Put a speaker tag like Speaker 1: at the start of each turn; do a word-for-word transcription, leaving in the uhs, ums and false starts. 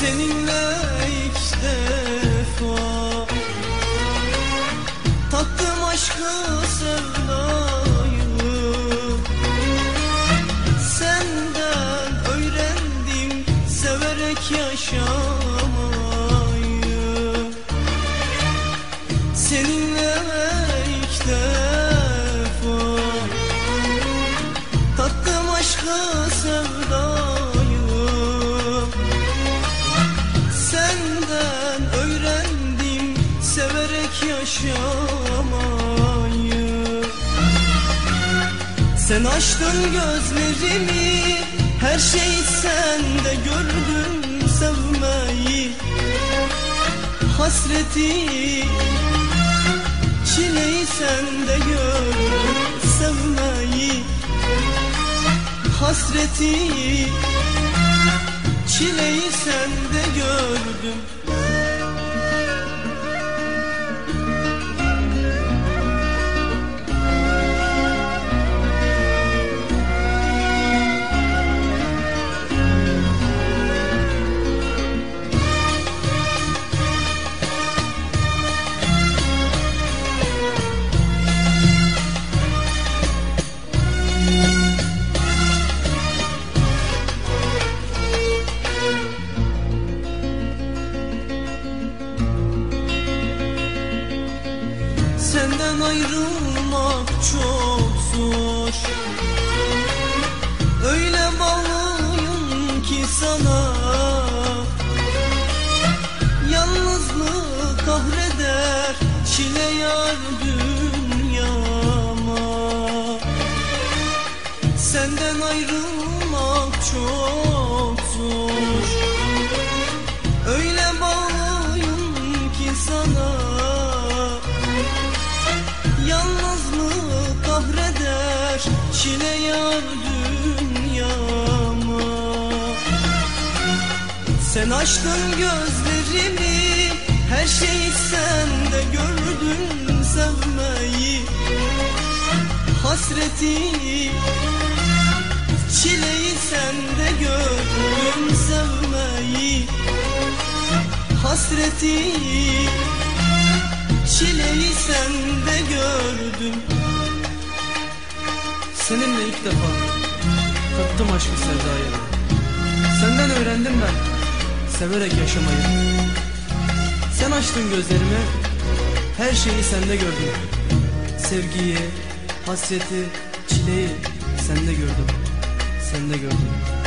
Speaker 1: Seninle ilk defa tattım aşkı sevdayı, senden öğrendim severek yaşamayı. Seninle ilk defa tattım aşkı sevdayı, senden öğrendim severek yaşamayı. Sen açtın gözlerimi, her şeyi sende gördüm sevmeyi. Hasreti, çileyi sende gördüm sevmeyi. Hasreti, çileyi sende gördüm. Senden ayrılmak çok zor, öyle bağlıyım ki sana. Yalnızlık kahreder, çile yar dünyama. Senden ayrılmak çok zor, öyle bağlıyım ki sana. Yalnızlık kahreder, çile yar dünyama. Sen açtın gözlerimi, her şeyi sende gördüm sevmeyi. Hasreti, çileyi sende gördüm sevmeyi. Hasreti, çileyi sende gördüm.
Speaker 2: Seninle ilk defa tattım aşkı sevdayı, senden öğrendim ben severek yaşamayı. Sen açtın gözlerimi, her şeyi sende gördüm. Sevgiyi, hasreti, çileyi sende gördüm, sende gördüm.